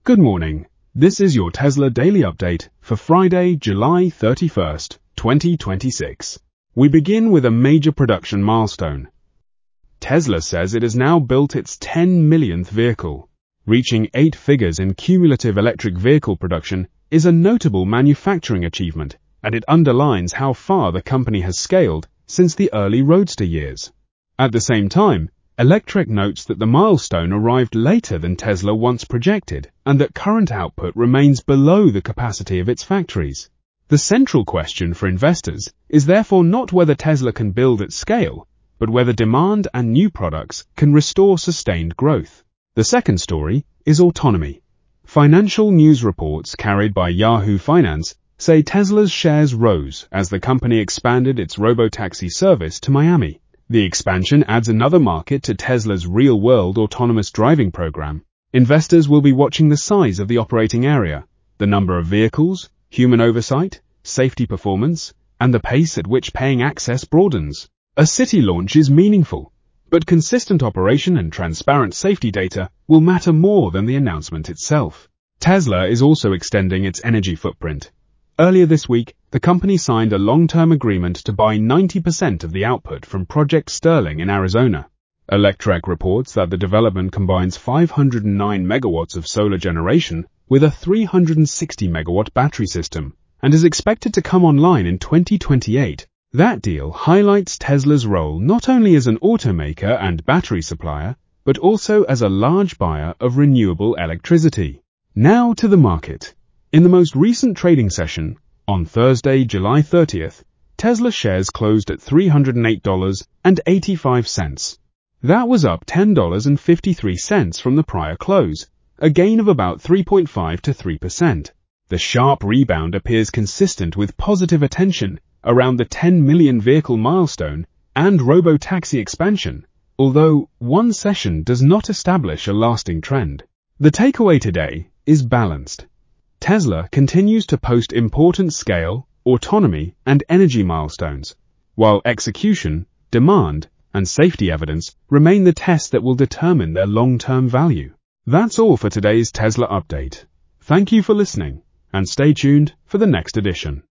Good morning. This is your Tesla Daily Update for Friday, July 31st, 2026. We begin with a major production milestone. Tesla says it has now built its 10 millionth vehicle. Reaching 8 figures in cumulative electric vehicle production is a notable manufacturing achievement, and it underlines how far the company has scaled since the early Roadster years. At the same time, Electrek notes that the milestone arrived later than Tesla once projected, and that current output remains below the capacity of its factories. The central question for investors is therefore not whether Tesla can build at scale, but whether demand and new products can restore sustained growth. The second story is autonomy. Financial news reports carried by Yahoo Finance say Tesla's shares rose as the company expanded its robotaxi service to Miami. The expansion adds another market to Tesla's real-world autonomous driving program. Investors will be watching the size of the operating area, the number of vehicles, human oversight, safety performance, and the pace at which paying access broadens. A city launch is meaningful, but consistent operation and transparent safety data will matter more than the announcement itself. Tesla is also extending its energy footprint. Earlier this week, the company signed a long-term agreement to buy 90% of the output from Project Sterling in Arizona. Electrek reports that the development combines 509 megawatts of solar generation with a 360 megawatt battery system and is expected to come online in 2028. That deal highlights Tesla's role not only as an automaker and battery supplier, but also as a large buyer of renewable electricity. Now to the market. In the most recent trading session, on Thursday, July 30th, Tesla shares closed at $308.85. That was up $10.53 from the prior close, a gain of about 3.5 to 3%. The sharp rebound appears consistent with positive attention around the 10 million vehicle milestone and robotaxi expansion, although one session does not establish a lasting trend. The takeaway today is balanced. Tesla continues to post important scale, autonomy, and energy milestones, while execution, demand, and safety evidence remain the test that will determine their long-term value. That's all for today's Tesla update. Thank you for listening, and stay tuned for the next edition.